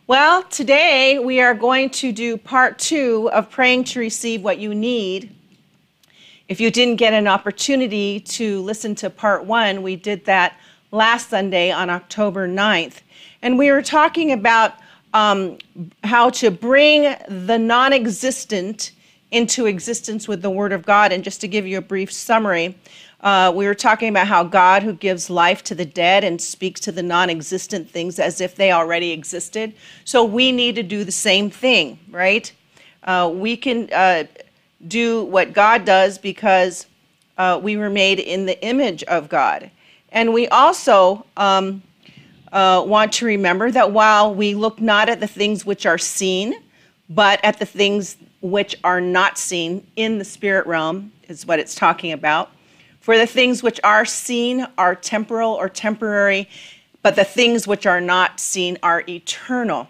Well, today we are going to do part 2 of praying to receive what you need. If you didn't get an opportunity to listen to part 1, we did that last Sunday on October 9th. And we were talking about how to bring the non-existent into existence with the Word of God. And just to give you a brief summary, we were talking about how God, who gives life to the dead and speaks to the non-existent things as if they already existed. So we need to do the same thing, right? We can do what God does because we were made in the image of God. And we also want to remember that while we look not at the things which are seen, but at the things which are not seen in the spirit realm, is what it's talking about. For the things which are seen are temporal or temporary, but the things which are not seen are eternal.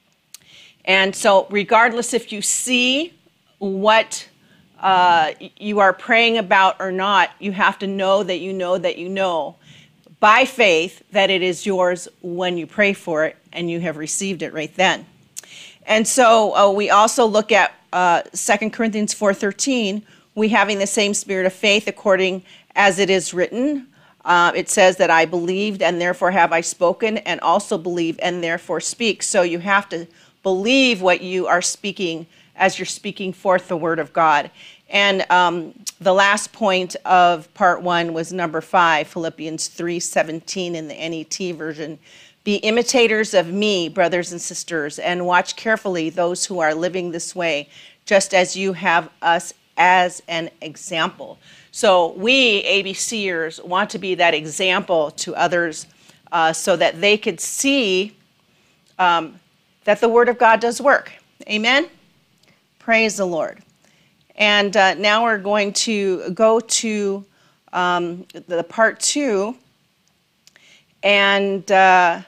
And so regardless if you see what you are praying about or not, you have to know that you know that you know by faith that it is yours when you pray for it and you have received it right then. And so we also look at 2 Corinthians 4:13, we having the same spirit of faith according as it is written. It says that I believed and therefore have I spoken, and also believe and therefore speak. So you have to believe what you are speaking as you're speaking forth the word of God. And the last point of part 1 was number 5, Philippians 3:17 in the NET version. Be imitators of me, brothers and sisters, and watch carefully those who are living this way, just as you have us as an example. So we, ABCers, want to be that example to others so that they could see that the Word of God does work. Amen? Praise the Lord. And now we're going to go to the part 2. And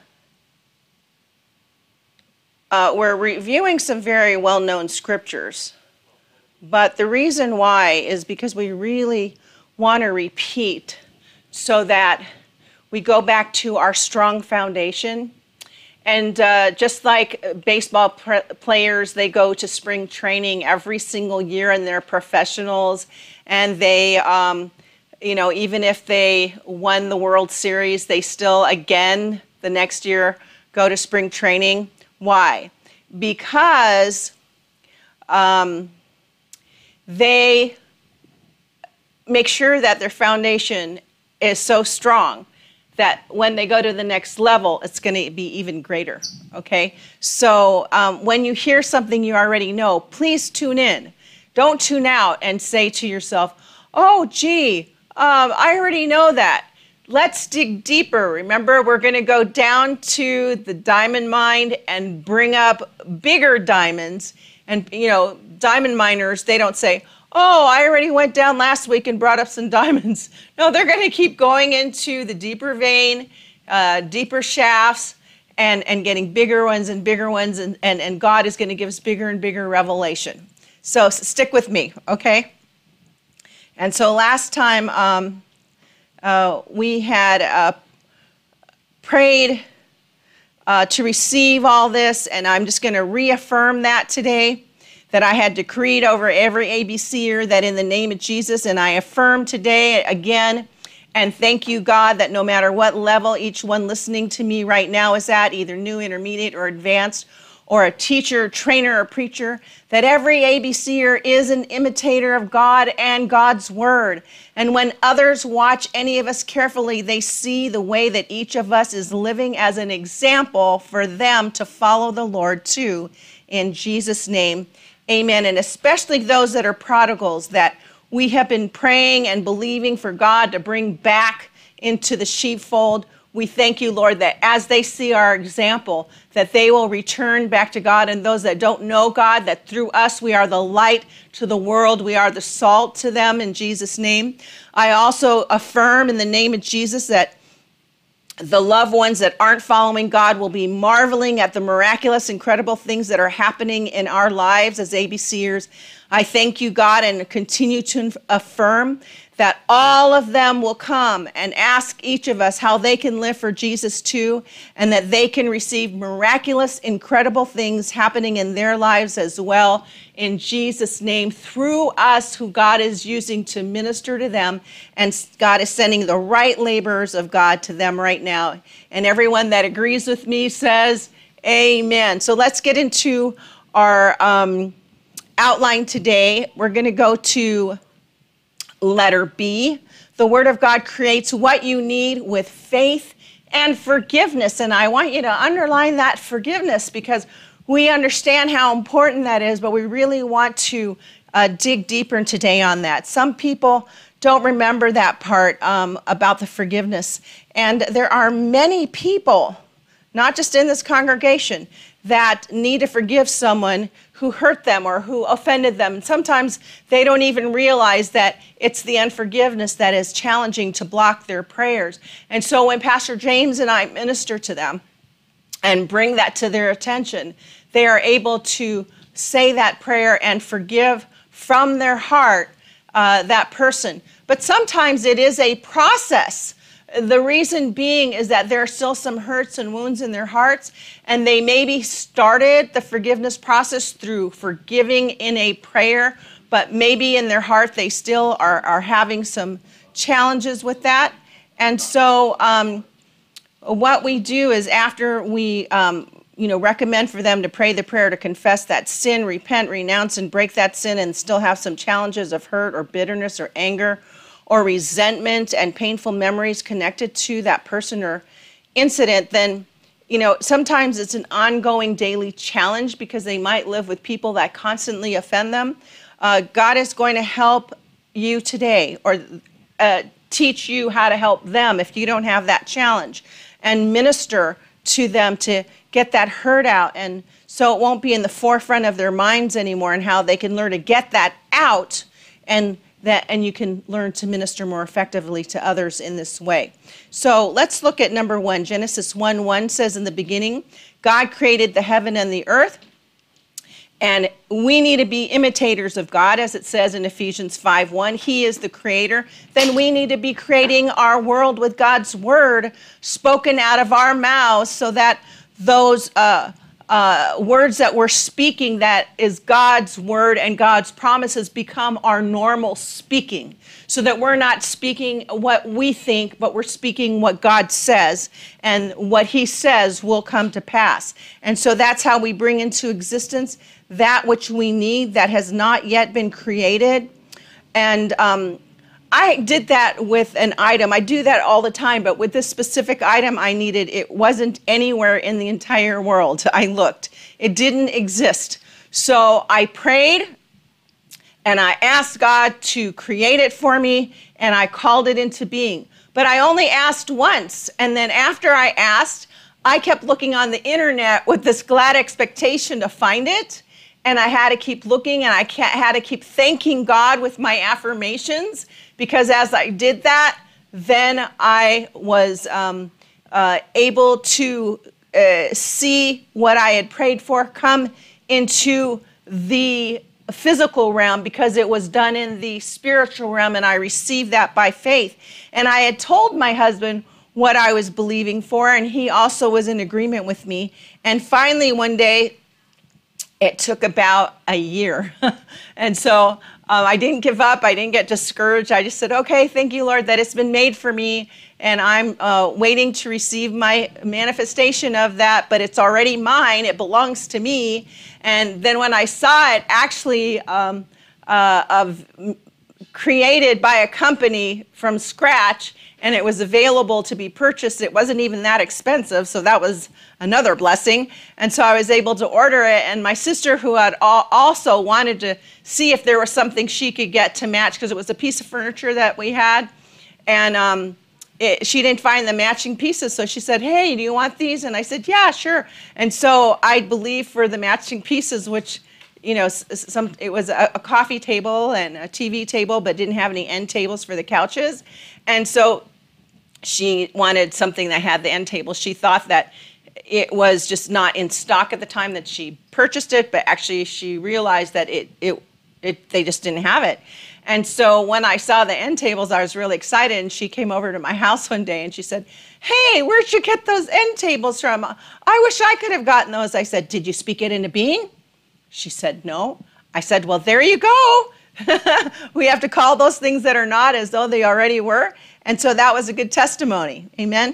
we're reviewing some very well-known scriptures. But the reason why is because we really want to repeat so that we go back to our strong foundation. And just like baseball players, they go to spring training every single year and they're professionals. And they, even if they won the World Series, they still, again, the next year go to spring training. Why? Because they make sure that their foundation is so strong that when they go to the next level, it's going to be even greater, okay? So when you hear something you already know, please tune in. Don't tune out and say to yourself, oh, gee, I already know that. Let's dig deeper. Remember, we're going to go down to the diamond mine and bring up bigger diamonds. And, diamond miners, they don't say, oh, I already went down last week and brought up some diamonds. No, they're going to keep going into the deeper vein, deeper shafts, and getting bigger ones and bigger ones. And God is going to give us bigger and bigger revelation. So stick with me, okay? And so last time we had prayed to receive all this, and I'm just going to reaffirm that today, that I had decreed over every ABCer that in the name of Jesus, and I affirm today again, and thank you, God, that no matter what level each one listening to me right now is at, either new, intermediate, or advanced, or a teacher, trainer, or preacher, that every ABCer is an imitator of God and God's Word. And when others watch any of us carefully, they see the way that each of us is living as an example for them to follow the Lord too. In Jesus' name, amen. And especially those that are prodigals, that we have been praying and believing for God to bring back into the sheepfold. We thank you, Lord, that as they see our example, that they will return back to God. And those that don't know God, that through us we are the light to the world. We are the salt to them in Jesus' name. I also affirm in the name of Jesus that the loved ones that aren't following God will be marveling at the miraculous, incredible things that are happening in our lives as ABCers. I thank you, God, and continue to affirm that all of them will come and ask each of us how they can live for Jesus too, and that they can receive miraculous, incredible things happening in their lives as well, in Jesus' name, through us, who God is using to minister to them, and God is sending the right laborers of God to them right now. And everyone that agrees with me says, amen. So let's get into our outline today. We're going to go to letter B. The Word of God creates what you need with faith and forgiveness. And I want you to underline that forgiveness, because we understand how important that is, but we really want to dig deeper today on that. Some people don't remember that part about the forgiveness. And there are many people, not just in this congregation, that need to forgive someone who hurt them or who offended them. And sometimes they don't even realize that it's the unforgiveness that is challenging to block their prayers. And so when Pastor James and I minister to them and bring that to their attention, they are able to say that prayer and forgive from their heart that person. But sometimes it is a process. The reason being is that there are still some hurts and wounds in their hearts, and they maybe started the forgiveness process through forgiving in a prayer, but maybe in their heart they still are having some challenges with that. And so what we do is, after we recommend for them to pray the prayer to confess that sin, repent, renounce, and break that sin, and still have some challenges of hurt or bitterness or anger or resentment and painful memories connected to that person or incident, then, sometimes it's an ongoing daily challenge, because they might live with people that constantly offend them. God is going to help you today, or teach you how to help them if you don't have that challenge, and minister to them to get that hurt out. And so it won't be in the forefront of their minds anymore, and how they can learn to get that out, and you can learn to minister more effectively to others in this way. So let's look at number 1. Genesis 1:1 says, in the beginning, God created the heaven and the earth. And we need to be imitators of God, as it says in Ephesians 5:1. He is the creator. Then we need to be creating our world with God's word spoken out of our mouths, so that those words that we're speaking, that is God's word and God's promises, become our normal speaking, so that we're not speaking what we think, but we're speaking what God says, and what he says will come to pass. And so that's how we bring into existence that which we need that has not yet been created. And I did that with an item. I do that all the time, but with this specific item I needed, it wasn't anywhere in the entire world. I looked. It didn't exist. So I prayed, and I asked God to create it for me, and I called it into being. But I only asked once, and then after I asked, I kept looking on the internet with this glad expectation to find it. And I had to keep looking, and I had to keep thanking God with my affirmations, because as I did that, then I was able to see what I had prayed for come into the physical realm, because it was done in the spiritual realm, and I received that by faith. And I had told my husband what I was believing for, and he also was in agreement with me. And finally, one day, it took about a year. And so I didn't give up. I didn't get discouraged. I just said, okay, thank you, Lord, that it's been made for me. And I'm waiting to receive my manifestation of that, but it's already mine. It belongs to me. And then when I saw it actually created by a company from scratch, and it was available to be purchased, it wasn't even that expensive, so that was another blessing. And so I was able to order it, and my sister, who had also wanted to see if there was something she could get to match, because it was a piece of furniture that we had, and she didn't find the matching pieces, so she said, hey, do you want these? And I said, yeah, sure. And so I believe for the matching pieces, which, it was a coffee table and a TV table, but didn't have any end tables for the couches. And so she wanted something that had the end table. She thought that it was just not in stock at the time that she purchased it, but actually she realized that they just didn't have it. And so when I saw the end tables, I was really excited. And she came over to my house one day and she said, "Hey, where'd you get those end tables from? I wish I could have gotten those." I said, "Did you speak it into being?" She said, "No." I said, "Well, there you go." We have to call those things that are not as though they already were. And so that was a good testimony. Amen.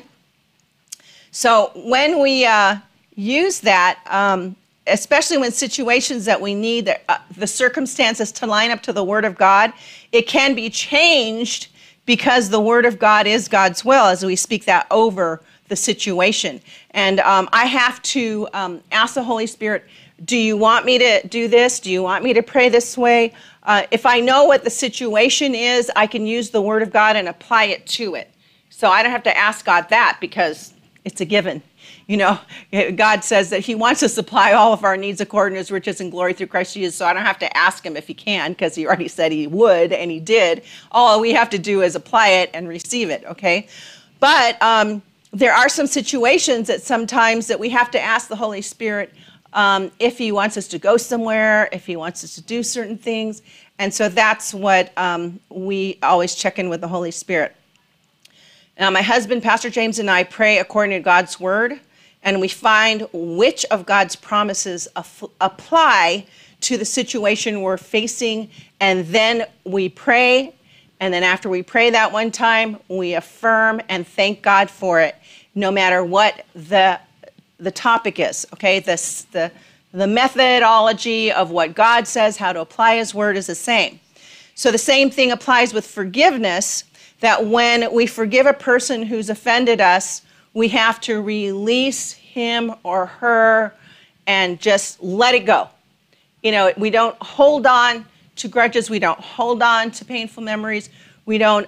So when we use that, especially when situations that we need the circumstances to line up to the Word of God, it can be changed because the Word of God is God's will as we speak that over the situation. And I have to ask the Holy Spirit, do you want me to do this? Do you want me to pray this way? If I know what the situation is, I can use the Word of God and apply it to it. So I don't have to ask God that because it's a given. You know, God says that He wants to supply all of our needs according to His riches and glory through Christ Jesus. So I don't have to ask Him if He can, because He already said He would, and He did. All we have to do is apply it and receive it, okay? But there are some situations that sometimes that we have to ask the Holy Spirit if He wants us to go somewhere, if He wants us to do certain things. And so that's what we always check in with the Holy Spirit. Now, my husband, Pastor James, and I pray according to God's Word, and we find which of God's promises apply to the situation we're facing, and then we pray, and then after we pray that one time, we affirm and thank God for it, no matter what the topic is, okay? The methodology of what God says, how to apply His Word is the same. So the same thing applies with forgiveness, that when we forgive a person who's offended us, we have to release him or her and just let it go. You know, we don't hold on to grudges. We don't hold on to painful memories. We don't,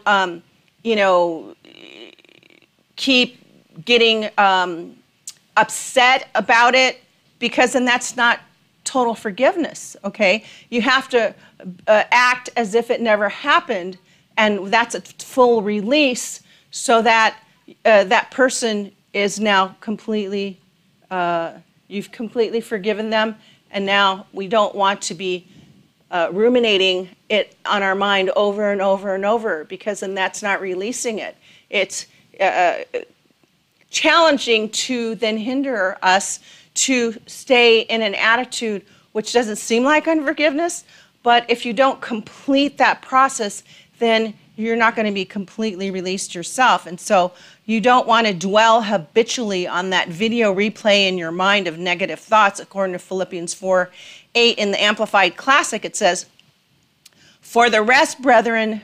keep getting upset about it, because then that's not total forgiveness, okay? You have to act as if it never happened, and that's a full release, so that that person is now completely, you've completely forgiven them, and now we don't want to be ruminating it on our mind over and over and over, because then that's not releasing it. It's challenging to then hinder us to stay in an attitude which doesn't seem like unforgiveness, but if you don't complete that process, then you're not going to be completely released yourself. And so you don't want to dwell habitually on that video replay in your mind of negative thoughts. According to Philippians 4:8 in the Amplified Classic, it says, "For the rest, brethren,"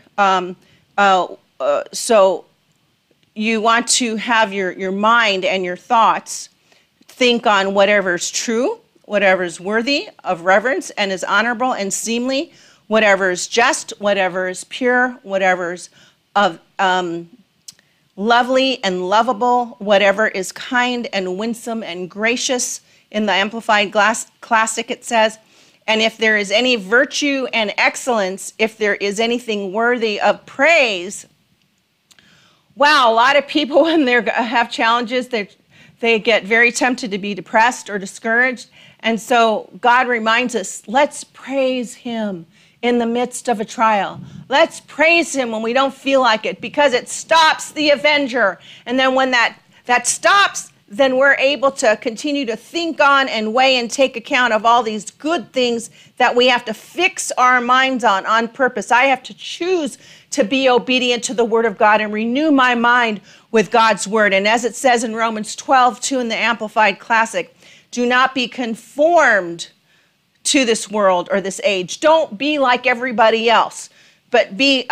so you want to have your mind and your thoughts think on whatever is true, whatever is worthy of reverence and is honorable and seemly, whatever is just, whatever is pure, whatever is of lovely and lovable, whatever is kind and winsome and gracious. In the Amplified Classic it says, "And if there is any virtue and excellence, if there is anything worthy of praise." Wow, a lot of people when they have challenges, they get very tempted to be depressed or discouraged. And so God reminds us, let's praise Him in the midst of a trial. Let's praise Him when we don't feel like it, because it stops the avenger. And then when that stops, then we're able to continue to think on and weigh and take account of all these good things that we have to fix our minds on purpose. I have to choose to be obedient to the Word of God and renew my mind with God's Word. And as it says in Romans 12:2 in the Amplified Classic, do not be conformed to this world or this age. Don't be like everybody else, but be,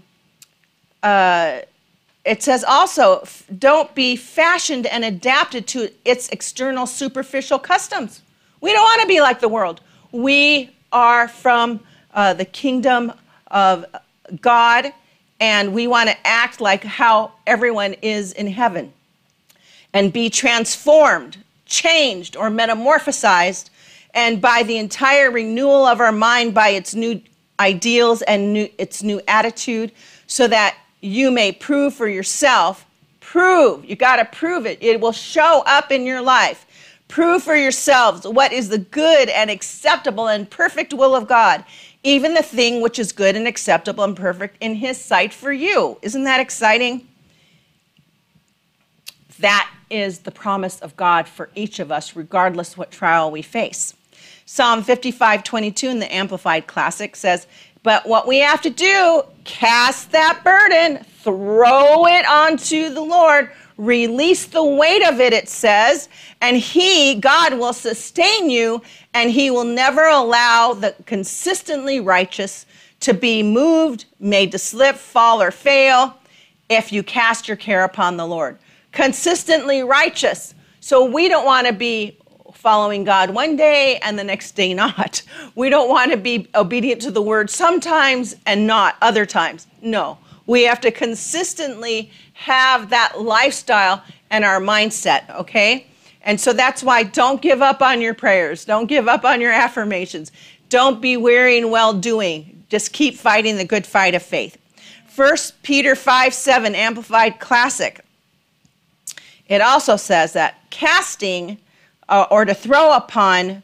it says also, don't be fashioned and adapted to its external superficial customs. We don't want to be like the world. We are from the kingdom of God, and we want to act like how everyone is in heaven and be transformed, changed, or metamorphosized, and by the entire renewal of our mind by its new ideals and its new attitude, so that you may prove for yourself. You got to prove it. It will show up in your life. Prove for yourselves what is the good and acceptable and perfect will of God, even the thing which is good and acceptable and perfect in his sight for you. Isn't that exciting? That is the promise of God for each of us, regardless what trial we face. Psalm 55:22 in the Amplified Classic says, but what we have to do, cast that burden, throw it onto the Lord, release the weight of it, it says, and God will sustain you, and he will never allow the consistently righteous to be moved, made to slip, fall, or fail if you cast your care upon the Lord. Consistently righteous. So we don't want to be following God one day and the next day not. We don't want to be obedient to the word sometimes and not other times. No, we have to consistently have that lifestyle and our mindset, okay? And so that's why don't give up on your prayers. Don't give up on your affirmations. Don't be weary in well-doing. Just keep fighting the good fight of faith. 1 Peter 5:7, Amplified Classic. It also says that casting or to throw upon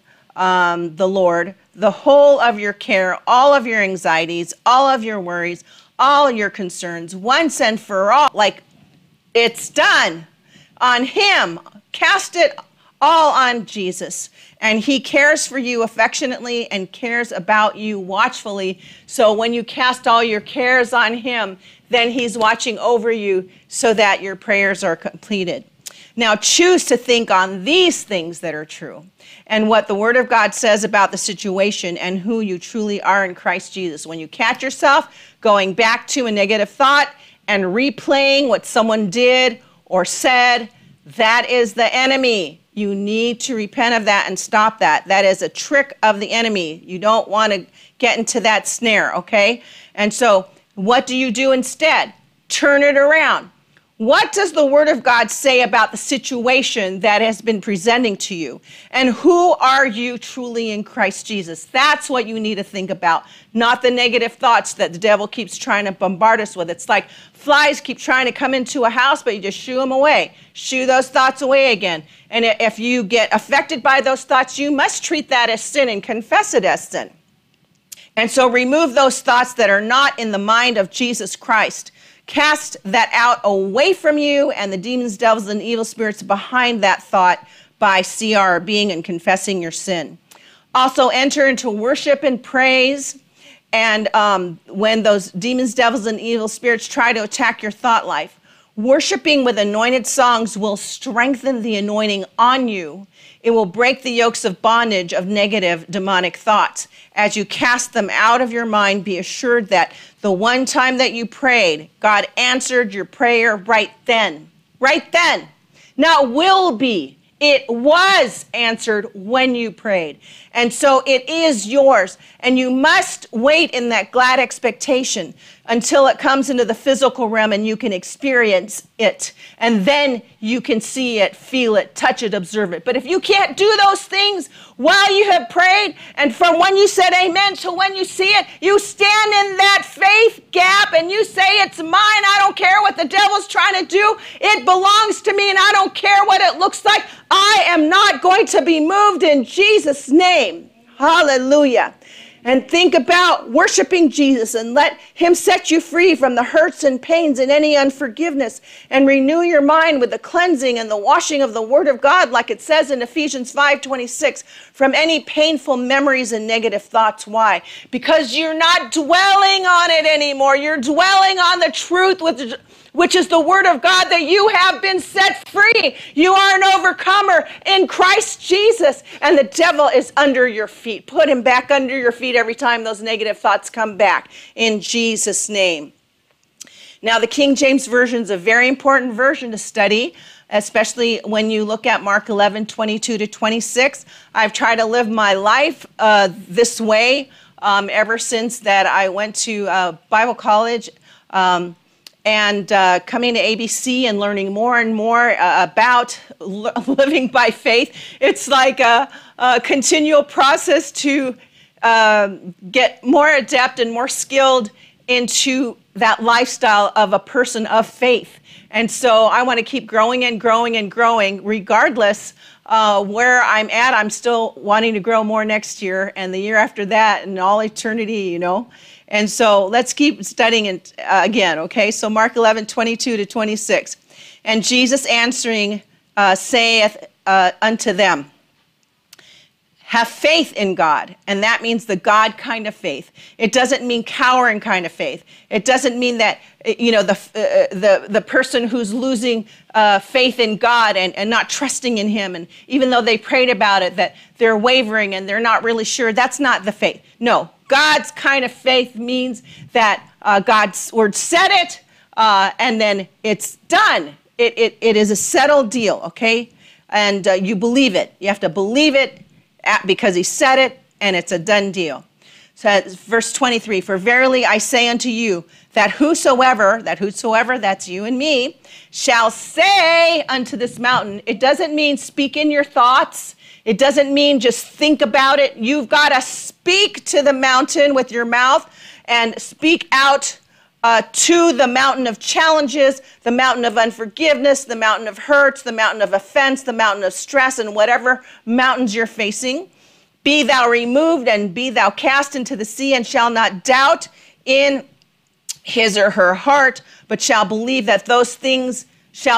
the Lord the whole of your care, all of your anxieties, all of your worries, all your concerns, once and for all, like it's done on him. Cast it all on Jesus. And he cares for you affectionately and cares about you watchfully. So when you cast all your cares on him, then he's watching over you so that your prayers are completed. Now choose to think on these things that are true and what the Word of God says about the situation and who you truly are in Christ Jesus. When you catch yourself going back to a negative thought and replaying what someone did or said, that is the enemy. You need to repent of that and stop that. That is a trick of the enemy. You don't want to get into that snare, okay? And so what do you do instead? Turn it around. What does the Word of God say about the situation that has been presenting to you? And who are you truly in Christ Jesus? That's what you need to think about, not the negative thoughts that the devil keeps trying to bombard us with. It's like flies keep trying to come into a house, but you just shoo them away. Shoo those thoughts away again. And if you get affected by those thoughts, you must treat that as sin and confess it as sin. And so remove those thoughts that are not in the mind of Jesus Christ. Cast that out away from you and the demons, devils, and evil spirits behind that thought by CR, being and confessing your sin. Also enter into worship and praise. And when those demons, devils, and evil spirits try to attack your thought life, worshiping with anointed songs will strengthen the anointing on you. It will break the yokes of bondage of negative demonic thoughts. As you cast them out of your mind, be assured that the one time that you prayed, God answered your prayer right then. Right then. Not will be. It was answered when you prayed. And so it is yours. And you must wait in that glad expectation until it comes into the physical realm and you can experience it. And then you can see it, feel it, touch it, observe it. But if you can't do those things while you have prayed, and from when you said amen to when you see it, you stand in that faith gap and you say, it's mine. I don't care what the devil's trying to do. It belongs to me and I don't care what it looks like. I am not going to be moved in Jesus' name. Hallelujah. And think about worshiping Jesus and let him set you free from the hurts and pains and any unforgiveness, and renew your mind with the cleansing and the washing of the Word of God, like it says in Ephesians 5:26, from any painful memories and negative thoughts. Why? Because you're not dwelling on it anymore. You're dwelling on the truth, which is the Word of God, that you have been set free. You are an overcomer in Christ Jesus, and the devil is under your feet. Put him back under your feet every time those negative thoughts come back, in Jesus' name. Now, the King James Version is a very important version to study, especially when you look at Mark 11:22-26. I've tried to live my life this way ever since that I went to Bible college, and coming to ABC and learning more and more about living by faith. It's like a continual process to get more adept and more skilled into that lifestyle of a person of faith. And so I want to keep growing and growing and growing, regardless where I'm at. I'm still wanting to grow more next year and the year after that and all eternity, And so let's keep studying it again, okay? So Mark 11:22-26. And Jesus answering saith unto them, have faith in God. And that means the God kind of faith. It doesn't mean cowering kind of faith. It doesn't mean that, the person who's losing faith in God and not trusting in him. And even though they prayed about it, that they're wavering and they're not really sure. That's not the faith. No, God's kind of faith means that God's word said it, and then it's done. It is a settled deal, okay? And you believe it. You have to believe it because he said it, and it's a done deal. So verse 23, for verily I say unto you, that whosoever, that's you and me, shall say unto this mountain. It doesn't mean speak in your thoughts. It doesn't mean just think about it. You've got to speak to the mountain with your mouth and speak out to the mountain of challenges, the mountain of unforgiveness, the mountain of hurts, the mountain of offense, the mountain of stress, and whatever mountains you're facing. Be thou removed and be thou cast into the sea, and shall not doubt in his or her heart, but shall believe that those things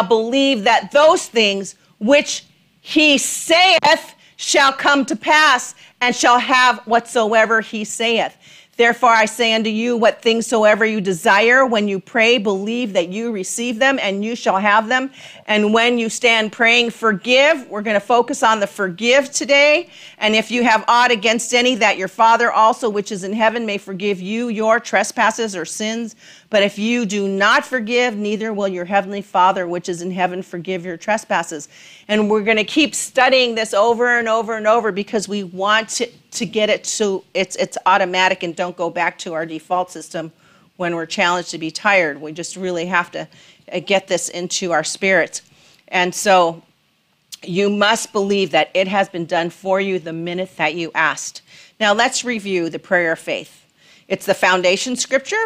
which he saith shall come to pass, and shall have whatsoever he saith. Therefore I say unto you, what things soever you desire, when you pray, believe that you receive them, and you shall have them. And when you stand praying, forgive. We're going to focus on the forgive today. And if you have aught against any, that your Father also, which is in heaven, may forgive you your trespasses or sins. But if you do not forgive, neither will your heavenly Father, which is in heaven, forgive your trespasses. And we're going to keep studying this over and over and over, because we want to get it so it's automatic and don't go back to our default system when we're challenged to be tired. We just really have to get this into our spirits. And so you must believe that it has been done for you the minute that you asked. Now let's review the prayer of faith. It's the foundation scripture,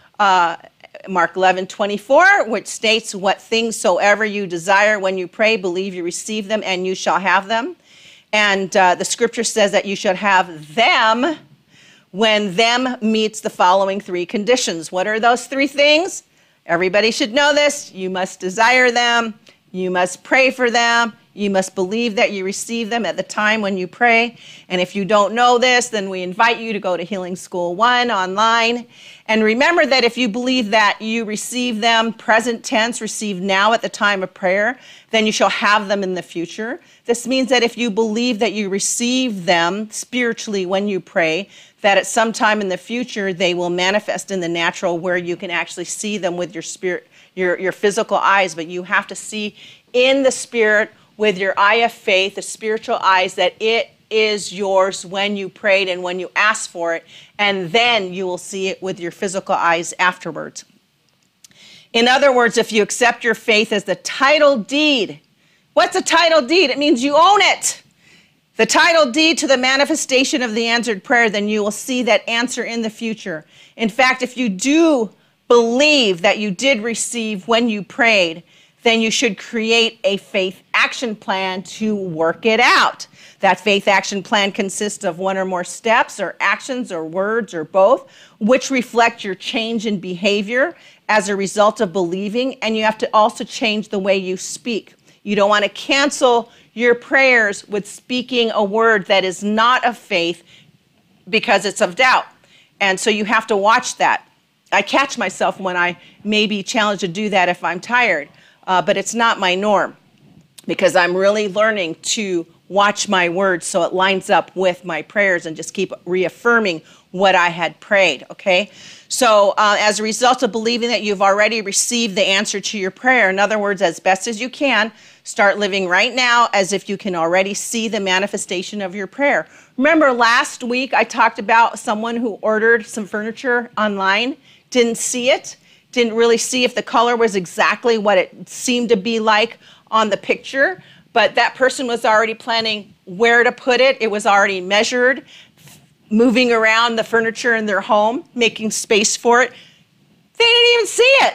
Mark 11:24, which states, what things soever you desire when you pray, believe you receive them, and you shall have them. And the scripture says that you should have them when them meets the following three conditions. What are those three things? Everybody should know this. You must desire them. You must pray for them. You must believe that you receive them at the time when you pray. And if you don't know this, then we invite you to go to Healing School 1 online. And remember that if you believe that you receive them, present tense, receive now at the time of prayer, then you shall have them in the future. This means that if you believe that you receive them spiritually when you pray, that at some time in the future they will manifest in the natural, where you can actually see them with your spirit, your physical eyes. But you have to see in the spirit with your eye of faith, the spiritual eyes, that it is yours when you prayed and when you asked for it, and then you will see it with your physical eyes afterwards. In other words, if you accept your faith as the title deed, what's a title deed? It means you own it. The title deed to the manifestation of the answered prayer, then you will see that answer in the future. In fact, if you do believe that you did receive when you prayed, then you should create a faith action plan to work it out. That faith action plan consists of one or more steps or actions or words or both, which reflect your change in behavior as a result of believing. And you have to also change the way you speak. You don't want to cancel your prayers with speaking a word that is not of faith because it's of doubt. And so you have to watch that. I catch myself when I may be challenged to do that if I'm tired. But it's not my norm, because I'm really learning to watch my words so it lines up with my prayers and just keep reaffirming what I had prayed, okay? So as a result of believing that you've already received the answer to your prayer, in other words, as best as you can, start living right now as if you can already see the manifestation of your prayer. Remember last week I talked about someone who ordered some furniture online, didn't see it, didn't really see if the color was exactly what it seemed to be like on the picture, but that person was already planning where to put it. It was already measured, moving around the furniture in their home, making space for it, They didn't even see it.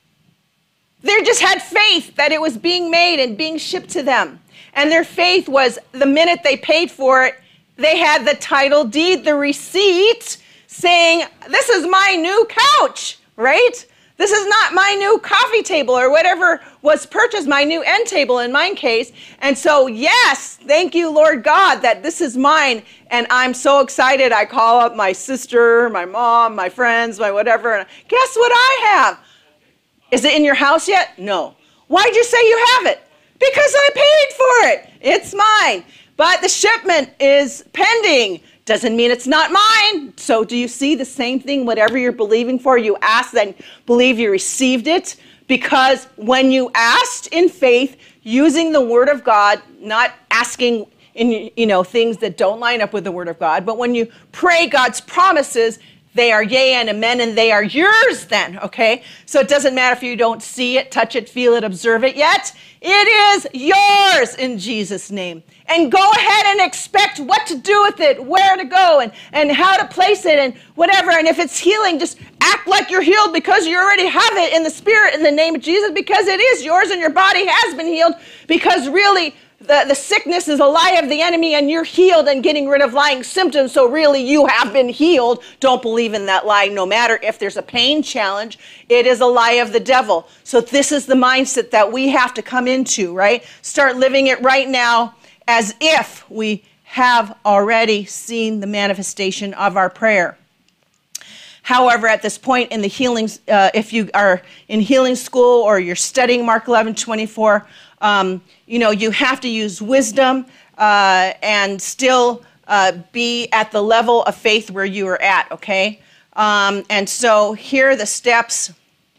They just had faith that it was being made and being shipped to them. And their faith was the minute they paid for it, they had the title deed, the receipt, saying, this is my new couch, right? This is not my new coffee table or whatever was purchased, my new end table in my case. And so, yes, thank you, Lord God, that this is mine. And I'm so excited. I call up my sister, my mom, my friends, my whatever. And guess what I have? Is it in your house yet? No. Why'd you say you have it? Because I paid for it. It's mine. But the shipment is pending. Doesn't mean it's not mine. So do you see the same thing? Whatever you're believing for, you ask, then believe you received it. Because when you asked in faith, using the word of God, not asking in things that don't line up with the word of God, but when you pray God's promises, they are yea and amen, and they are yours then, okay? So it doesn't matter if you don't see it, touch it, feel it, observe it yet. It is yours in Jesus' name. And go ahead and expect what to do with it, where to go, and how to place it, and whatever. And if it's healing, just act like you're healed because you already have it in the Spirit in the name of Jesus, because it is yours and your body has been healed, because really the sickness is a lie of the enemy and you're healed and getting rid of lying symptoms. So really you have been healed. Don't believe in that lie. No matter if there's a pain challenge, it is a lie of the devil. So this is the mindset that we have to come into, right? Start living it right now as if we have already seen the manifestation of our prayer. However, at this point in the healings, if you are in healing school or you're studying Mark 11:24, you have to use wisdom and still be at the level of faith where you are at, okay? And so here are the steps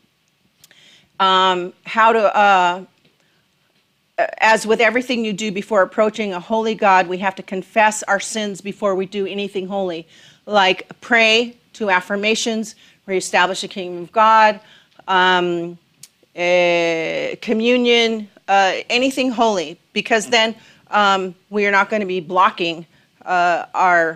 how to, as with everything you do before approaching a holy God, we have to confess our sins before we do anything holy, like pray to affirmations, reestablish the kingdom of God, communion, anything holy, because then we are not going to be blocking our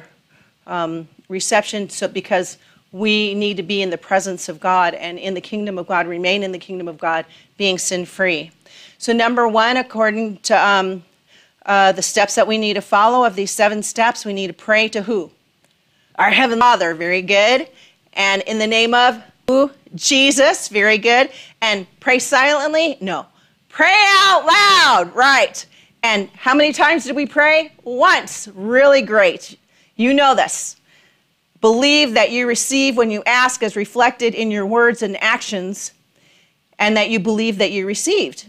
reception. So because we need to be in the presence of God and in the kingdom of God, remain in the kingdom of God, being sin-free. So number one, according to the steps that we need to follow of these 7 steps, we need to pray to who? Our Heavenly Father. Very good. And in the name of who? Jesus. Very good. And pray silently? No. Pray out loud. Right. And how many times did we pray? Once. Really great. You know this. Believe that you receive when you ask as reflected in your words and actions, and that you believe that you received.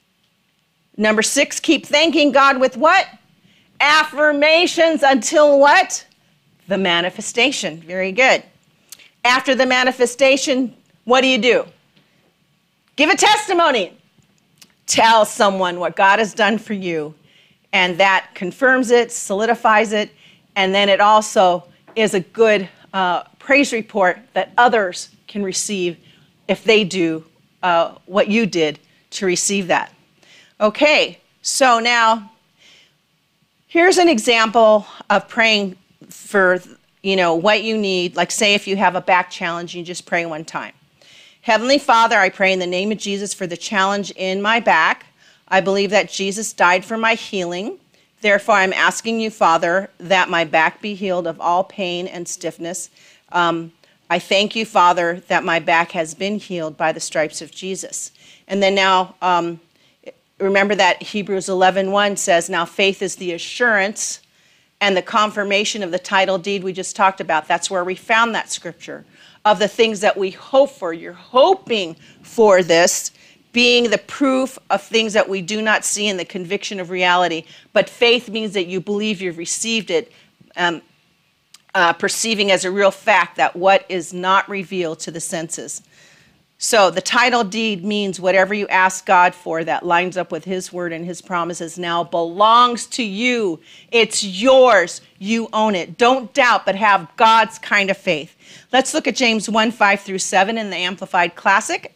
Number 6, keep thanking God with what? Affirmations until what? The manifestation. Very good. After the manifestation, what do? Give a testimony. Tell someone what God has done for you, and that confirms it, solidifies it, and then it also is a good praise report that others can receive if they do what you did to receive that. Okay, so now here's an example of praying for what you need. Like say if you have a back challenge, you just pray one time. Heavenly Father, I pray in the name of Jesus for the challenge in my back. I believe that Jesus died for my healing. Therefore, I'm asking you, Father, that my back be healed of all pain and stiffness. I thank you, Father, that my back has been healed by the stripes of Jesus. And then now, remember that Hebrews 11:1 says, now faith is the assurance and the confirmation of the title deed we just talked about. That's where we found that scripture of the things that we hope for. You're hoping for this, being the proof of things that we do not see and the conviction of reality. But faith means that you believe you've received it, perceiving as a real fact that what is not revealed to the senses. So the title deed means whatever you ask God for that lines up with his word and his promises now belongs to you. It's yours. You own it. Don't doubt, but have God's kind of faith. Let's look at James 1:5-7 in the Amplified Classic.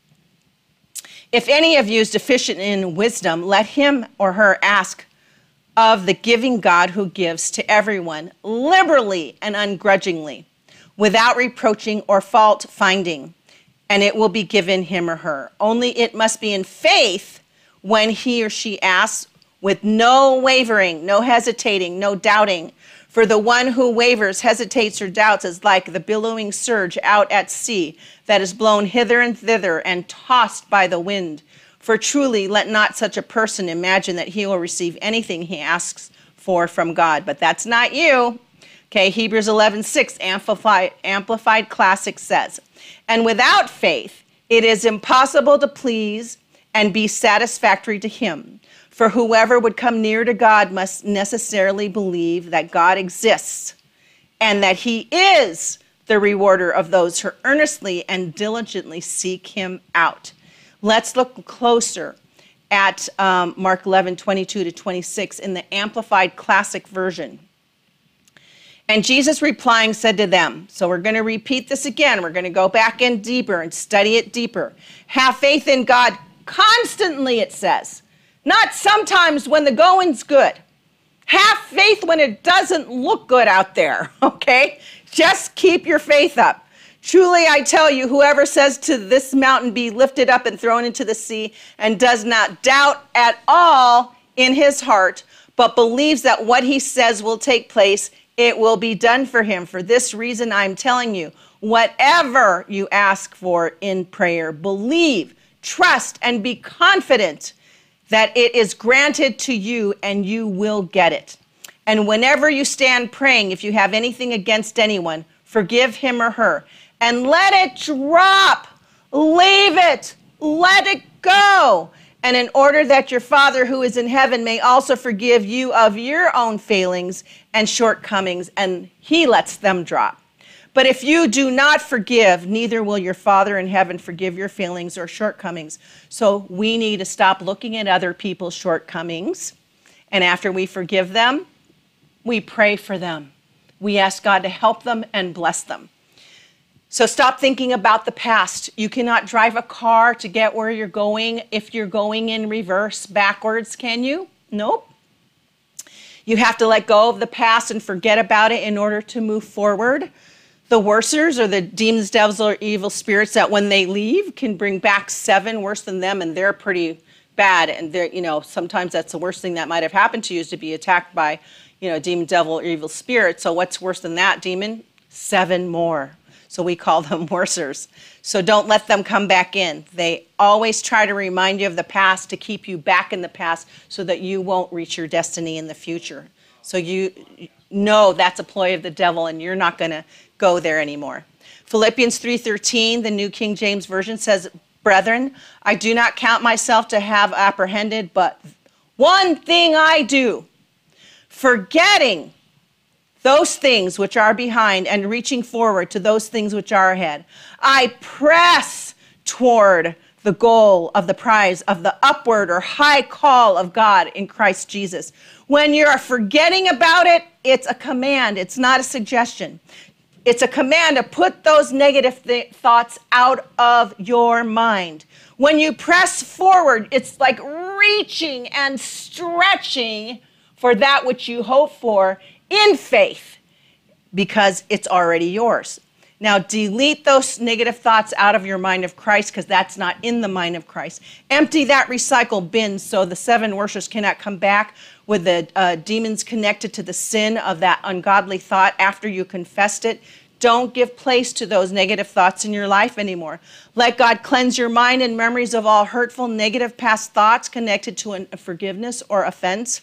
If any of you is deficient in wisdom, let him or her ask of the giving God who gives to everyone liberally and ungrudgingly, without reproaching or fault finding. and it will be given him or her. Only it must be in faith when he or she asks, with no wavering, no hesitating, no doubting. For the one who wavers, hesitates, or doubts is like the billowing surge out at sea that is blown hither and thither and tossed by the wind. For truly, let not such a person imagine that he will receive anything he asks for from God. But that's not you. Okay, Hebrews 11:6, Amplified Classic says, and without faith, it is impossible to please and be satisfactory to him. For whoever would come near to God must necessarily believe that God exists and that he is the rewarder of those who earnestly and diligently seek him out. Let's look closer at Mark 11:22-26 in the Amplified Classic Version. And Jesus replying said to them, so we're going to repeat this again. We're going to go back in deeper and study it deeper. Have faith in God constantly, it says. Not sometimes when the going's good. Have faith when it doesn't look good out there, okay? Just keep your faith up. Truly, I tell you, whoever says to this mountain, be lifted up and thrown into the sea, and does not doubt at all in his heart, but believes that what he says will take place, it will be done for him. For this reason, I'm telling you, whatever you ask for in prayer, believe, trust, and be confident that it is granted to you and you will get it. And whenever you stand praying, if you have anything against anyone, forgive him or her and let it drop. Leave it. Let it go. And in order that your Father who is in heaven may also forgive you of your own failings and shortcomings, and he lets them drop. But if you do not forgive, neither will your Father in heaven forgive your failings or shortcomings. So we need to stop looking at other people's shortcomings. And after we forgive them, we pray for them. We ask God to help them and bless them. So stop thinking about the past. You cannot drive a car to get where you're going if you're going in reverse, backwards, can you? Nope. You have to let go of the past and forget about it in order to move forward. The worsers, or the demons, devils, or evil spirits that when they leave can bring back 7 worse than them, and they're pretty bad. And they're, sometimes that's the worst thing that might have happened to you, is to be attacked by, demon, devil, or evil spirit. So what's worse than that, demon? 7 more. So we call them worsers. So don't let them come back in. They always try to remind you of the past to keep you back in the past so that you won't reach your destiny in the future. So you know that's a ploy of the devil and you're not going to go there anymore. Philippians 3:13, the New King James Version says, brethren, I do not count myself to have apprehended, but one thing I do, forgetting those things which are behind and reaching forward to those things which are ahead, I press toward the goal of the prize of the upward or high call of God in Christ Jesus. When you're forgetting about it, it's a command. It's not a suggestion. It's a command to put those negative thoughts out of your mind. When you press forward, it's like reaching and stretching for that which you hope for in faith, because it's already yours. Now, delete those negative thoughts out of your mind of Christ, because that's not in the mind of Christ. Empty that recycle bin so the 7 worshippers cannot come back with the demons connected to the sin of that ungodly thought after you confessed it. Don't give place to those negative thoughts in your life anymore. Let God cleanse your mind and memories of all hurtful, negative past thoughts connected to a forgiveness or offense.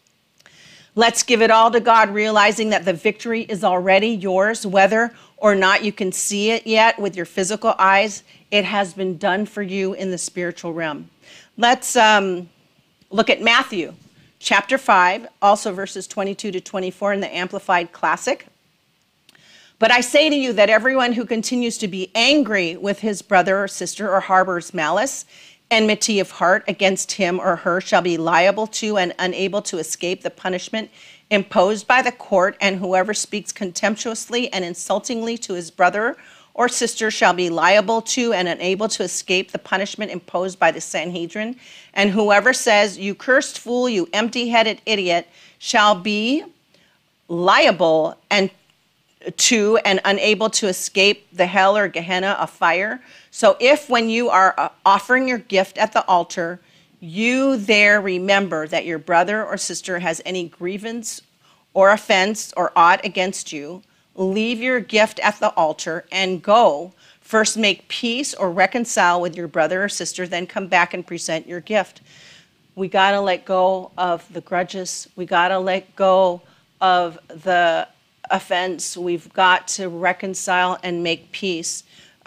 Let's give it all to God, realizing that the victory is already yours, whether or not you can see it yet with your physical eyes. It has been done for you in the spiritual realm. Let's look at Matthew chapter 5, also verses 22-24 in the Amplified Classic. But I say to you that everyone who continues to be angry with his brother or sister or harbors malice, enmity of heart against him or her, shall be liable to and unable to escape the punishment imposed by the court, and whoever speaks contemptuously and insultingly to his brother or sister shall be liable to and unable to escape the punishment imposed by the Sanhedrin. And whoever says, you cursed fool, you empty-headed idiot, shall be liable and to and unable to escape the hell or Gehenna of fire. So if when you are offering your gift at the altar, you there remember that your brother or sister has any grievance or offense or ought against you, leave your gift at the altar and go. First make peace or reconcile with your brother or sister, then come back and present your gift. We got to let go of the grudges. We got to let go of the offense. We've got to reconcile and make peace.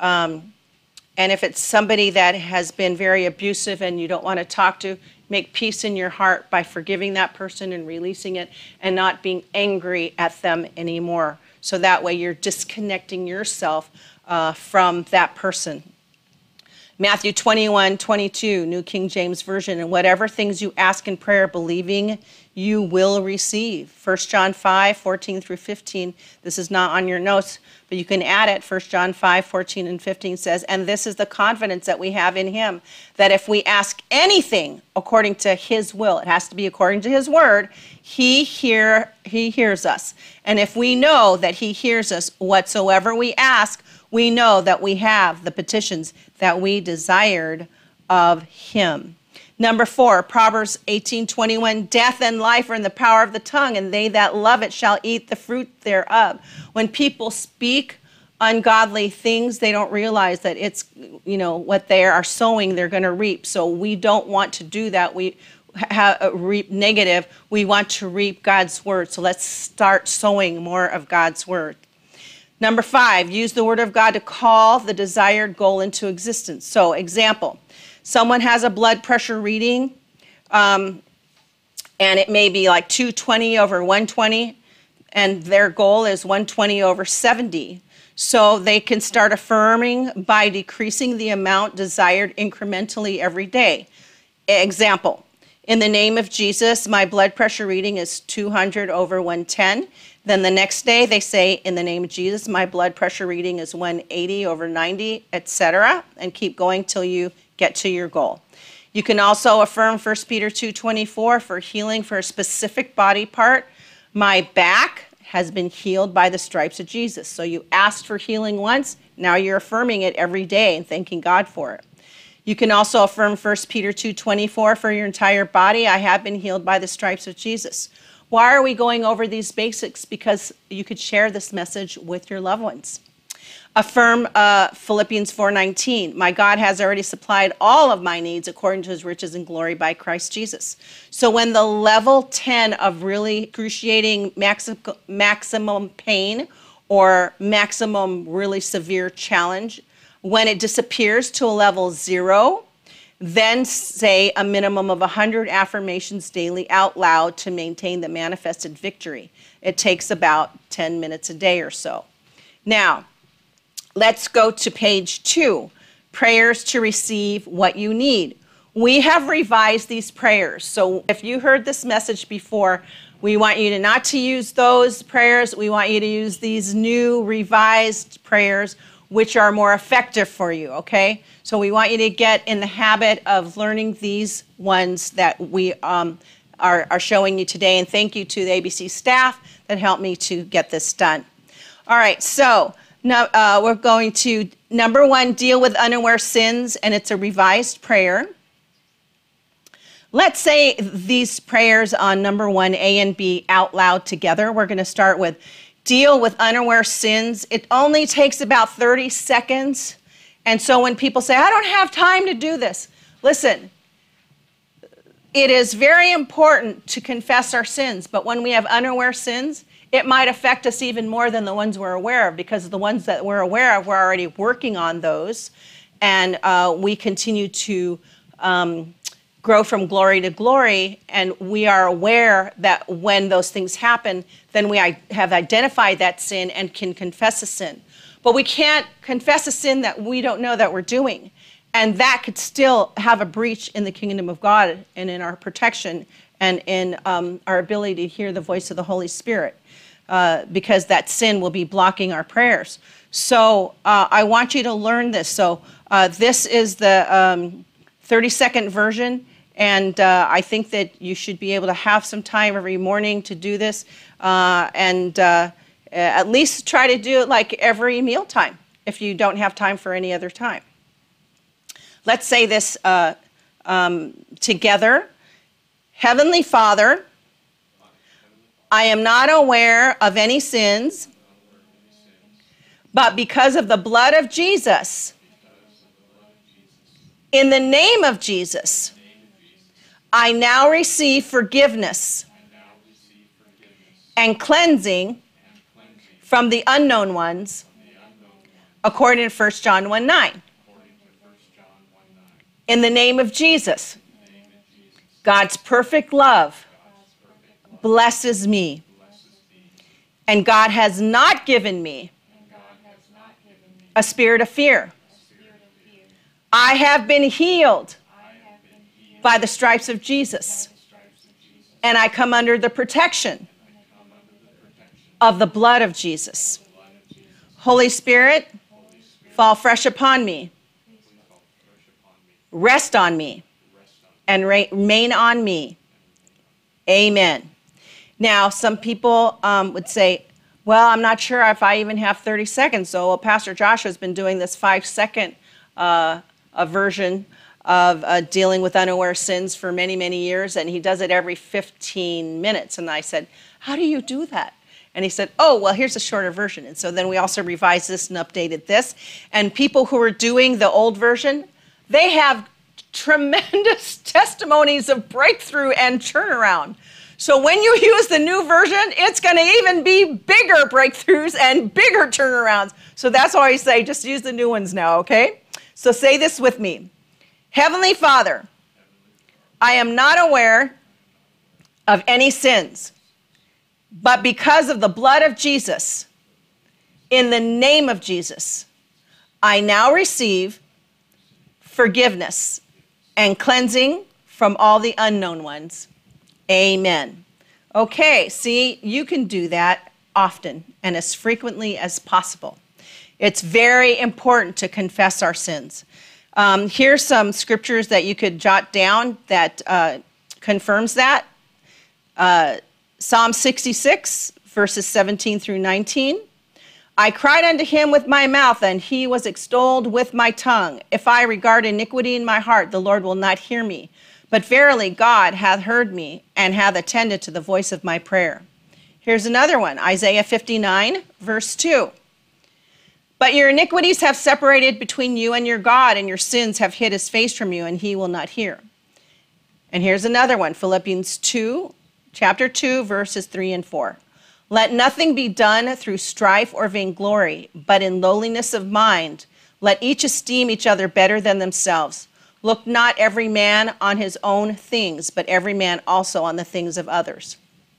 And if it's somebody that has been very abusive and you don't want to talk to, make peace in your heart by forgiving that person and releasing it and not being angry at them anymore. So that way you're disconnecting yourself from that person. Matthew 21:22, New King James Version, and whatever things you ask in prayer, believing you will receive. 1 John 5:14 through 15, this is not on your notes, but you can add it. 1 John 5:14 and 15 says, and this is the confidence that we have in him, that if we ask anything according to his will, it has to be according to his word, he hears us. And if we know that he hears us whatsoever we ask, we know that we have the petitions that we desired of him. Number 4, Proverbs 18:21, death and life are in the power of the tongue, and they that love it shall eat the fruit thereof. When people speak ungodly things, they don't realize that it's, what they are sowing, they're going to reap. So we don't want to do that. We reap negative. We want to reap God's word. So let's start sowing more of God's word. Number 5, use the word of God to call the desired goal into existence. So example, someone has a blood pressure reading, and it may be like 220 over 120, and their goal is 120 over 70. So they can start affirming by decreasing the amount desired incrementally every day. Example, in the name of Jesus, my blood pressure reading is 200 over 110. Then the next day they say, in the name of Jesus, my blood pressure reading is 180 over 90, etc., and keep going till you get to your goal. You can also affirm 1 Peter 2:24 for healing for a specific body part. My back has been healed by the stripes of Jesus. So you asked for healing once, now you're affirming it every day and thanking God for it. You can also affirm 1 Peter 2:24 for your entire body. I have been healed by the stripes of Jesus. Why are we going over these basics? Because you could share this message with your loved ones. Affirm Philippians 4:19. My God has already supplied all of my needs according to his riches and glory by Christ Jesus. So when the level 10 of really excruciating maximum pain or maximum really severe challenge, when it disappears to a level 0, then say a minimum of 100 affirmations daily out loud to maintain the manifested victory. It takes about 10 minutes a day or so. Now, let's go to page 2, prayers to receive what you need. We have revised these prayers. So if you heard this message before, we want you to not to use those prayers. We want you to use these new revised prayers, which are more effective for you, okay? So we want you to get in the habit of learning these ones that we are showing you today. And thank you to the ABC staff that helped me to get this done. All right, so now we're going to, number 1, deal with unaware sins, and it's a revised prayer. Let's say these prayers on number 1, A and B, out loud together. We're going to start with deal with unaware sins. It only takes about 30 seconds. And so when people say, I don't have time to do this, listen, it is very important to confess our sins. But when we have unaware sins, it might affect us even more than the ones we're aware of, because the ones that we're aware of, we're already working on those. And we continue to grow from glory to glory, and we are aware that when those things happen, then we have identified that sin and can confess a sin. But we can't confess a sin that we don't know that we're doing, and that could still have a breach in the kingdom of God and in our protection and in our ability to hear the voice of the Holy Spirit, because that sin will be blocking our prayers. So I want you to learn this. So this is the 30-second version. And I think that you should be able to have some time every morning to do this. And At least try to do it like every mealtime if you don't have time for any other time. Let's say this together. Heavenly Father, I am not aware of any sins, but because of the blood of Jesus, in the name of Jesus, I now receive forgiveness and cleansing from the unknown ones, according to 1 John 1:9. In the name of Jesus, God's perfect love blesses me, and God has not given me a spirit of fear. I have been healed by the stripes of Jesus, and I come under the protection of the blood of Jesus. Holy Spirit, fall fresh upon me, rest on me, and remain on me. Amen. Now, some people would say, well, I'm not sure if I even have 30 seconds. So, well, Pastor Josh has been doing this 5-second version of dealing with unaware sins for many, many years, and he does it every 15 minutes. And I said, how do you do that? And he said, oh, well, here's a shorter version. And so then we also revised this and updated this. And people who are doing the old version, they have tremendous testimonies of breakthrough and turnaround. So when you use the new version, it's going to even be bigger breakthroughs and bigger turnarounds. So that's why I say just use the new ones now, okay? So say this with me. Heavenly Father, I am not aware of any sins, but because of the blood of Jesus, in the name of Jesus, I now receive forgiveness and cleansing from all the unknown ones. Amen. Okay, see, you can do that often and as frequently as possible. It's very important to confess our sins. Here's some scriptures that you could jot down that confirms that. Psalm 66, verses 17 through 19. I cried unto him with my mouth, and he was extolled with my tongue. If I regard iniquity in my heart, the Lord will not hear me. But verily God hath heard me, and hath attended to the voice of my prayer. Here's another one, Isaiah 59, verse 2. But your iniquities have separated between you and your God, and your sins have hid his face from you, and he will not hear. And here's another one, Philippians 2, chapter 2, verses 3 and 4. Let nothing be done through strife or vainglory, but in lowliness of mind. Let each esteem each other better than themselves. Look not every man on his own things, but every man also on the things of others.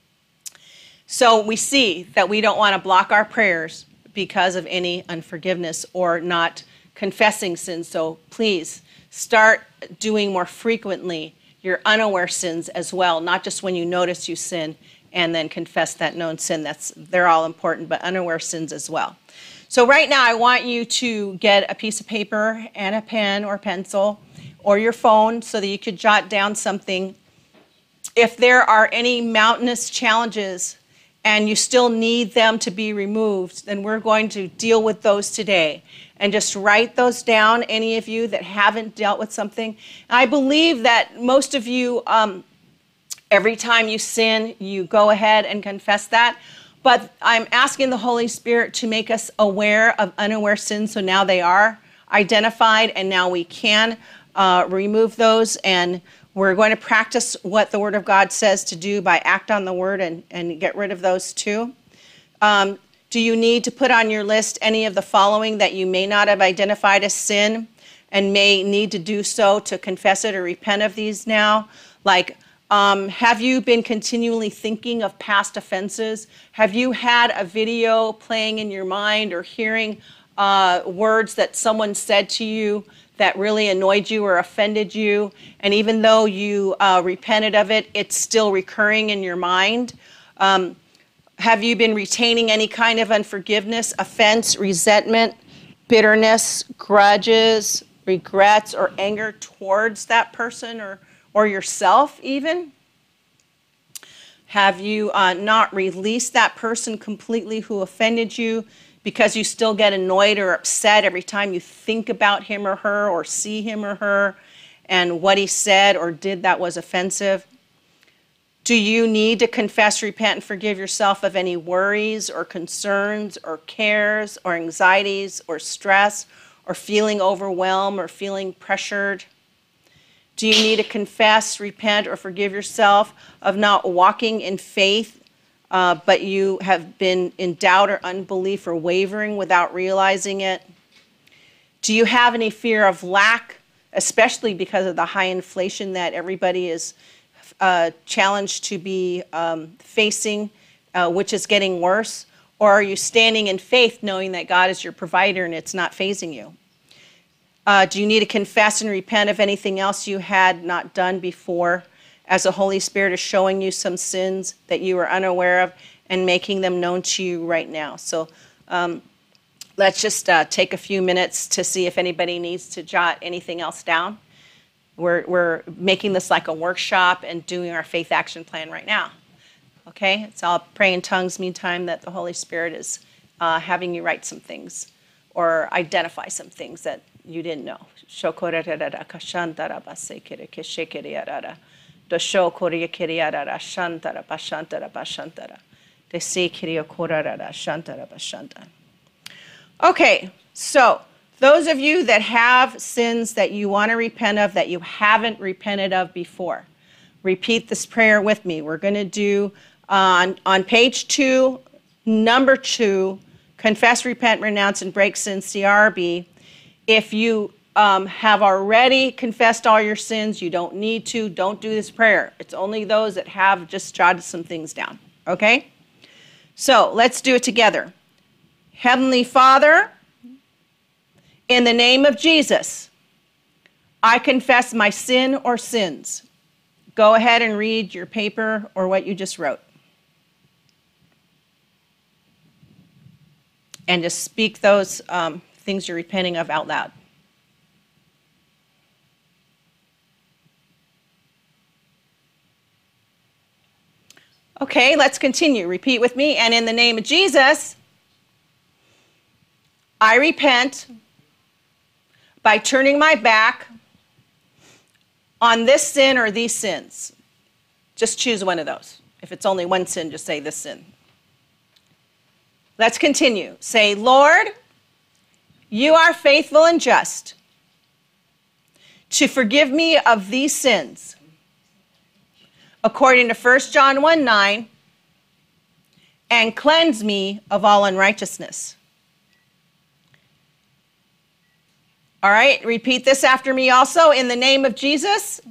So we see that we don't want to block our prayers because of any unforgiveness or not confessing sins. So please start doing more frequently your unaware sins as well, not just when you notice you sin and then confess that known sin. They're all important, but unaware sins as well. So right now I want you to get a piece of paper and a pen or pencil or your phone so that you could jot down something. If there are any mountainous challenges and you still need them to be removed, then we're going to deal with those today. And just write those down, any of you that haven't dealt with something. I believe that most of you, every time you sin, you go ahead and confess that. But I'm asking the Holy Spirit to make us aware of unaware sins, so now they are identified, and now we can remove those. And we're going to practice what the Word of God says to do by act on the Word and get rid of those too. Do you need to put on your list any of the following that you may not have identified as sin and may need to do so to confess it or repent of these now? Like, have you been continually thinking of past offenses? Have you had a video playing in your mind or hearing words that someone said to you that really annoyed you or offended you? And even though you repented of it, it's still recurring in your mind? Have you been retaining any kind of unforgiveness, offense, resentment, bitterness, grudges, regrets, or anger towards that person or yourself even? Have you not released that person completely who offended you because you still get annoyed or upset every time you think about him or her or see him or her and what he said or did that was offensive? Do you need to confess, repent, and forgive yourself of any worries or concerns or cares or anxieties or stress or feeling overwhelmed or feeling pressured? Do you need to confess, repent, or forgive yourself of not walking in faith, but you have been in doubt or unbelief or wavering without realizing it? Do you have any fear of lack, especially because of the high inflation that everybody is challenged to be facing, which is getting worse? Or are you standing in faith knowing that God is your provider and it's not fazing you? Do you need to confess and repent of anything else you had not done before, as the Holy Spirit is showing you some sins that you were unaware of and making them known to you right now? So let's just take a few minutes to see if anybody needs to jot anything else down. We're making this like a workshop and doing our faith action plan right now. Okay? So I'll pray in tongues meantime that the Holy Spirit is having you write some things or identify some things that you didn't know. Okay, so those of you that have sins that you want to repent of that you haven't repented of before, repeat this prayer with me. We're going to do on page 2, number 2, confess, repent, renounce, and break sin, CRB. If you have already confessed all your sins, you don't need to. Don't do this prayer. It's only those that have just jotted some things down. Okay? So let's do it together. Heavenly Father, in the name of Jesus, I confess my sin or sins. Go ahead and read your paper or what you just wrote. And just speak those things you're repenting of out loud. Okay, let's continue. Repeat with me. And in the name of Jesus, I repent by turning my back on this sin or these sins. Just choose one of those. If it's only one sin, just say this sin. Let's continue. Say, Lord, you are faithful and just to forgive me of these sins, according to 1 John 1:9, and cleanse me of all unrighteousness. All right, repeat this after me also. In the name of Jesus,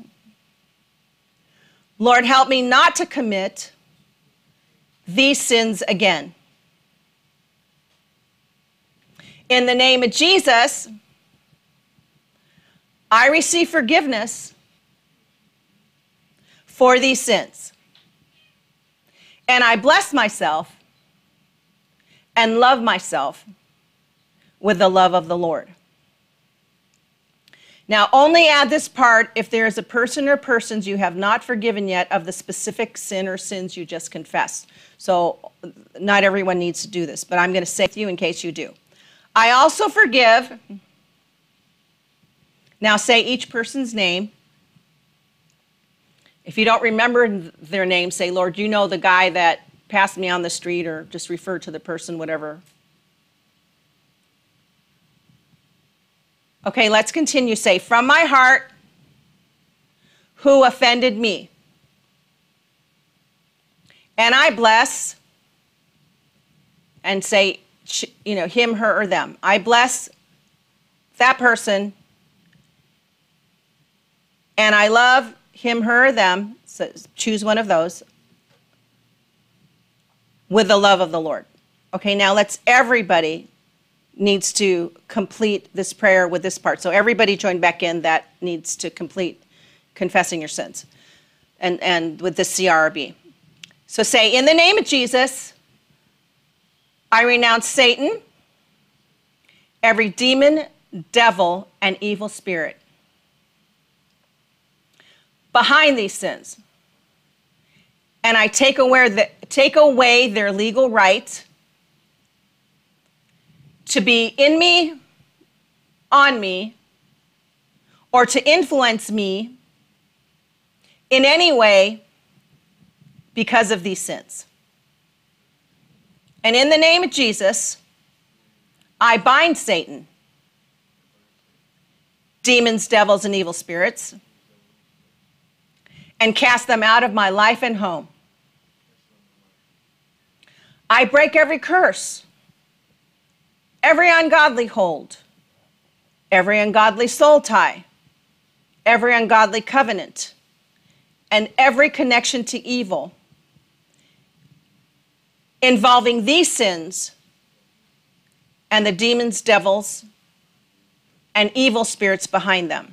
Lord, help me not to commit these sins again. In the name of Jesus, I receive forgiveness for these sins. And I bless myself and love myself with the love of the Lord. Now, only add this part if there is a person or persons you have not forgiven yet of the specific sin or sins you just confessed. So not everyone needs to do this, but I'm going to say it to you in case you do. I also forgive. Now say each person's name. If you don't remember their name, say, Lord, you know the guy that passed me on the street, or just refer to the person, whatever. Okay, let's continue. Say, from my heart, who offended me. And I bless, and say, him, her, or them. I bless that person, and I love him, her, or them. So choose one of those with the love of the Lord. Okay, now everybody needs to complete this prayer with this part. So everybody join back in that needs to complete confessing your sins and with this CRB. So say, in the name of Jesus, I renounce Satan, every demon, devil, and evil spirit behind these sins. and I take away their legal right to be in me, on me, or to influence me in any way because of these sins. And in the name of Jesus, I bind Satan, demons, devils, and evil spirits, and cast them out of my life and home. I break every curse, every ungodly hold, every ungodly soul tie, every ungodly covenant, and every connection to evil involving these sins and the demons, devils, and evil spirits behind them.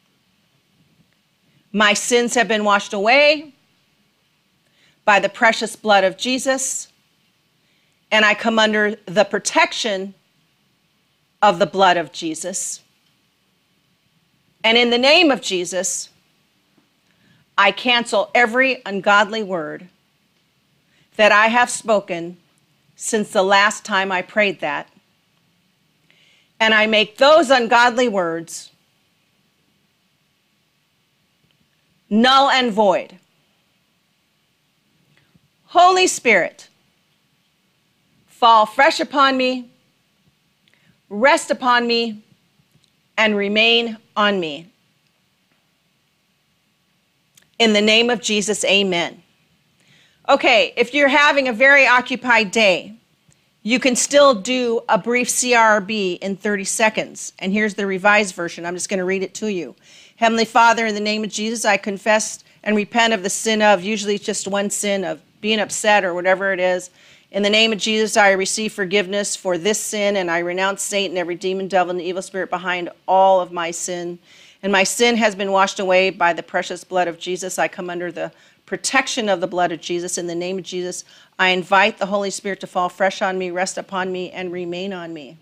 My sins have been washed away by the precious blood of Jesus, and I come under the protection of the blood of Jesus. And in the name of Jesus, I cancel every ungodly word that I have spoken since the last time I prayed that. And I make those ungodly words null and void. Holy Spirit, fall fresh upon me, rest upon me, and remain on me. In the name of Jesus, amen. Okay, if you're having a very occupied day, you can still do a brief CRB in 30 seconds. And here's the revised version. I'm just going to read it to you. Heavenly Father, in the name of Jesus, I confess and repent of the sin of, usually it's just one sin, of being upset or whatever it is. In the name of Jesus, I receive forgiveness for this sin, and I renounce Satan, every demon, devil, and the evil spirit behind all of my sin. And my sin has been washed away by the precious blood of Jesus. I come under the protection of the blood of Jesus. In the name of Jesus, I invite the Holy Spirit to fall fresh on me, rest upon me, and remain on me.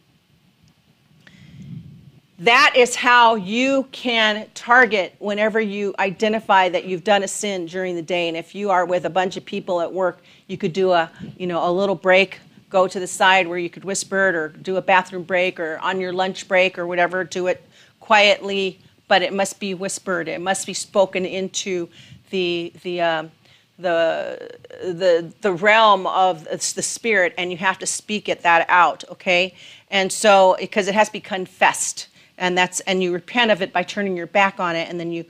That is how you can target whenever you identify that you've done a sin during the day. And if you are with a bunch of people at work, you could do a little break, go to the side where you could whisper it, or do a bathroom break, or on your lunch break or whatever. Do it quietly, but it must be whispered. It must be spoken into the realm of the spirit, and you have to speak that out, okay? And so, because it has to be confessed, and you repent of it by turning your back on it, and then you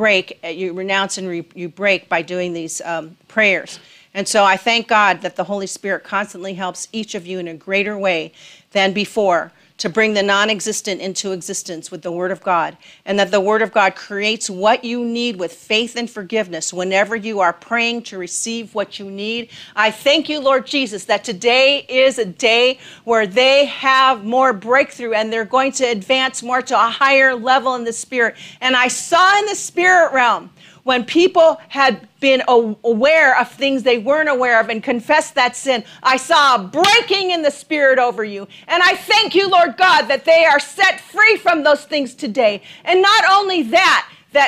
renounce and you break by doing these prayers. And so I thank God that the Holy Spirit constantly helps each of you in a greater way than before to bring the non-existent into existence with the Word of God, and that the Word of God creates what you need with faith and forgiveness whenever you are praying to receive what you need. I thank you, Lord Jesus, that today is a day where they have more breakthrough, and they're going to advance more to a higher level in the Spirit. And I saw in the spirit realm, when people had been aware of things they weren't aware of and confessed that sin, I saw a breaking in the spirit over you. And I thank you, Lord God, that they are set free from those things today. And not only that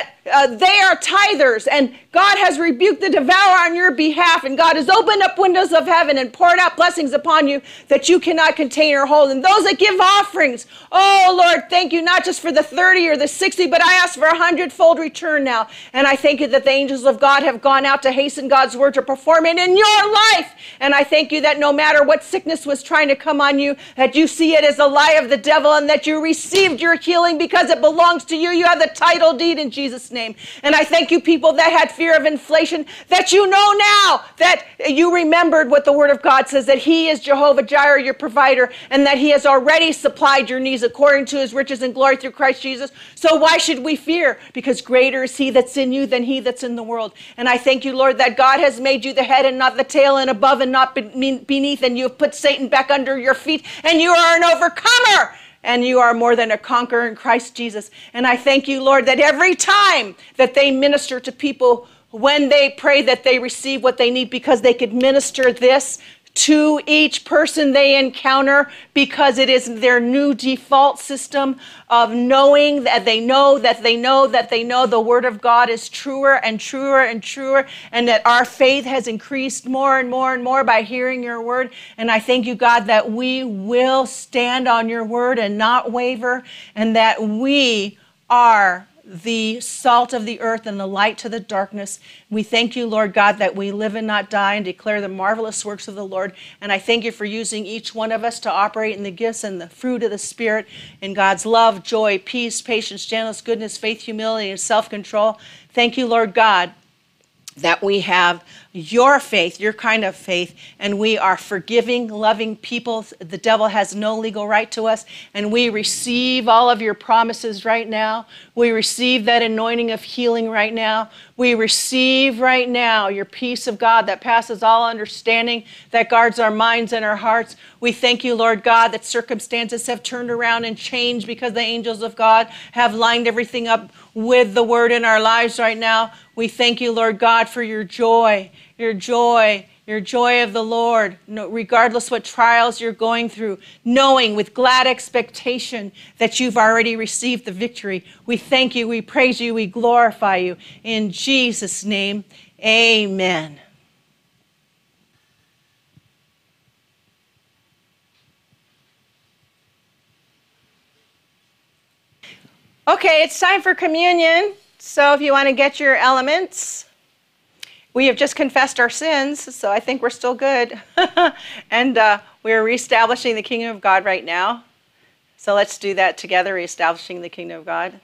they are tithers, and God has rebuked the devourer on your behalf, and God has opened up windows of heaven and poured out blessings upon you that you cannot contain or hold. And those that give offerings, oh Lord, thank you, not just for the 30 or the 60, but I ask for 100-fold return now. And I thank you that the angels of God have gone out to hasten God's word to perform it in your life. And I thank you that no matter what sickness was trying to come on you, that you see it as a lie of the devil, and that you received your healing because it belongs to you. You have the title deed in Jesus' name. And I thank you, people that had fear of inflation, that you know now that you remembered what the Word of God says, that He is Jehovah Jireh, your provider, and that He has already supplied your needs according to His riches and glory through Christ Jesus. So why should we fear? Because greater is He that's in you than he that's in the world. And I thank you, Lord, that God has made you the head and not the tail, and above and not beneath, and you have put Satan back under your feet, and you are an overcomer. And you are more than a conqueror in Christ Jesus. And I thank you, Lord, that every time that they minister to people, when they pray, that they receive what they need, because they could minister this to each person they encounter, because it is their new default system of knowing that they know that they know that they know the Word of God is truer and truer and truer, and that our faith has increased more and more and more by hearing your Word. And I thank you, God, that we will stand on your Word and not waver, and that we are the salt of the earth and the light to the darkness. We thank you, Lord God, that we live and not die and declare the marvelous works of the Lord. And I thank you for using each one of us to operate in the gifts and the fruit of the Spirit, in God's love, joy, peace, patience, gentleness, goodness, faith, humility, and self-control. Thank you, Lord God, that we have your faith, your kind of faith, and we are forgiving, loving people. The devil has no legal right to us, and we receive all of your promises right now. We receive that anointing of healing right now. We receive right now your peace of God that passes all understanding, that guards our minds and our hearts. We thank you, Lord God, that circumstances have turned around and changed because the angels of God have lined everything up with the word in our lives right now. We thank you, Lord God, for your joy of the Lord, regardless what trials you're going through, knowing with glad expectation that you've already received the victory. We thank you, we praise you, we glorify you. In Jesus' name, amen. Okay, it's time for communion. So if you want to get your elements, we have just confessed our sins, so I think we're still good. And we're reestablishing the kingdom of God right now. So let's do that together, reestablishing the kingdom of God.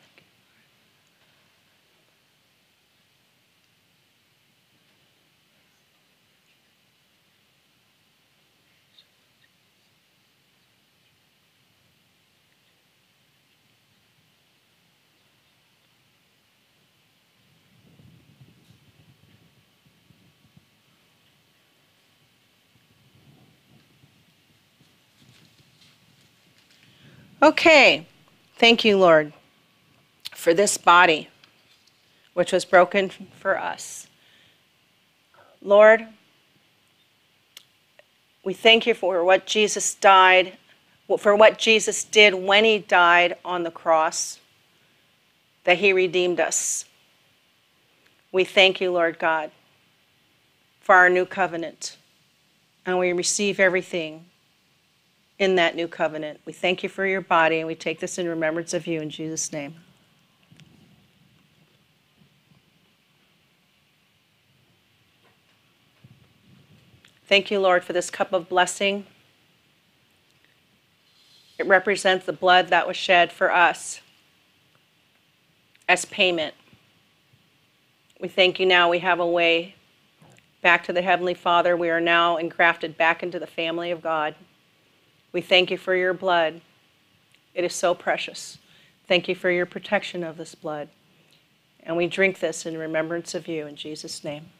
Okay, thank you, Lord, for this body, which was broken for us. Lord, we thank you for what Jesus died, for what Jesus did when he died on the cross, that he redeemed us. We thank you, Lord God, for our new covenant, and we receive everything in that new covenant. We thank you for your body, and we take this in remembrance of you in Jesus' name. Thank you, Lord, for this cup of blessing. It represents the blood that was shed for us as payment. We thank you now we have a way back to the Heavenly Father. We are now engrafted back into the family of God. We thank you for your blood. It is so precious. Thank you for your protection of this blood. And we drink this in remembrance of you in Jesus' name.